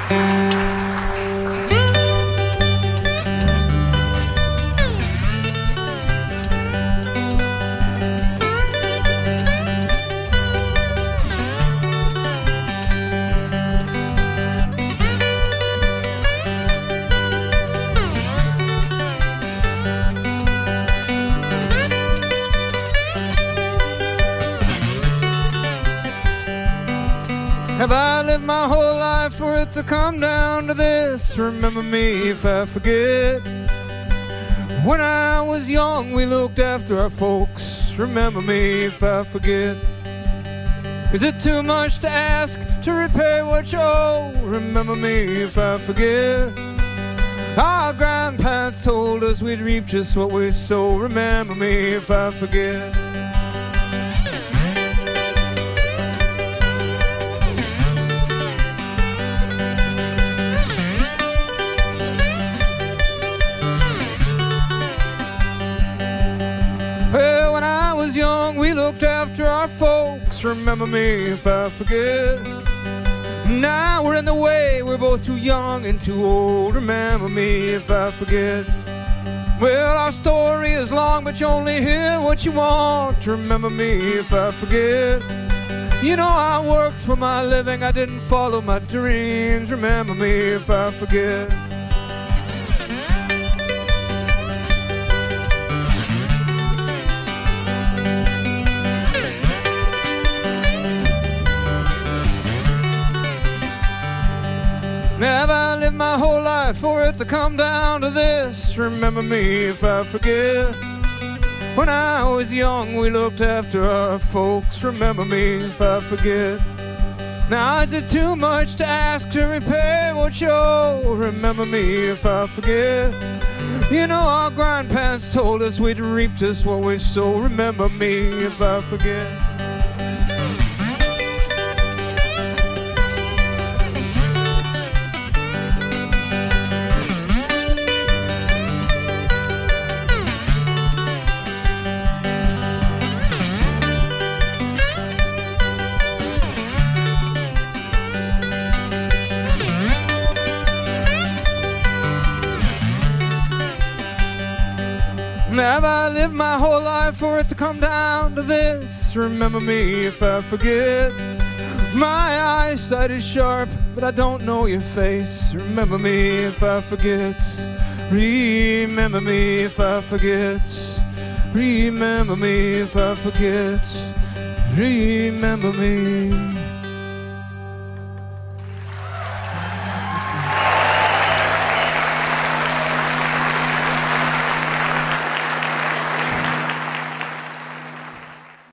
Have I lived my whole life for it to come down to this? Remember me if I forget. When I was young, we looked after our folks. Remember me if I forget. Is it too much to ask to repay what you owe? Remember me if I forget. Our grandparents told us we'd reap just what we sow. Remember me if I forget. Well, when I was young, we looked after our folks. Remember me if I forget. Now we're in the way, we're both too young and too old. Remember me if I forget. Well, our story is long, but you only hear what you want. Remember me if I forget. You know I worked for my living, I didn't follow my dreams. Remember me if I forget. Have I lived my whole life for it to come down to this? Remember me if I forget. When I was young, we looked after our folks. Remember me if I forget. Now is it too much to ask to repay what you owe? Remember me if I forget. You know our grandparents told us we'd reap just what we sow. Remember me if I forget. Have I lived my whole life for it to come down to this? Remember me if I forget. My eyesight is sharp, but I don't know your face. Remember me if I forget. Remember me if I forget. Remember me if I forget. Remember me.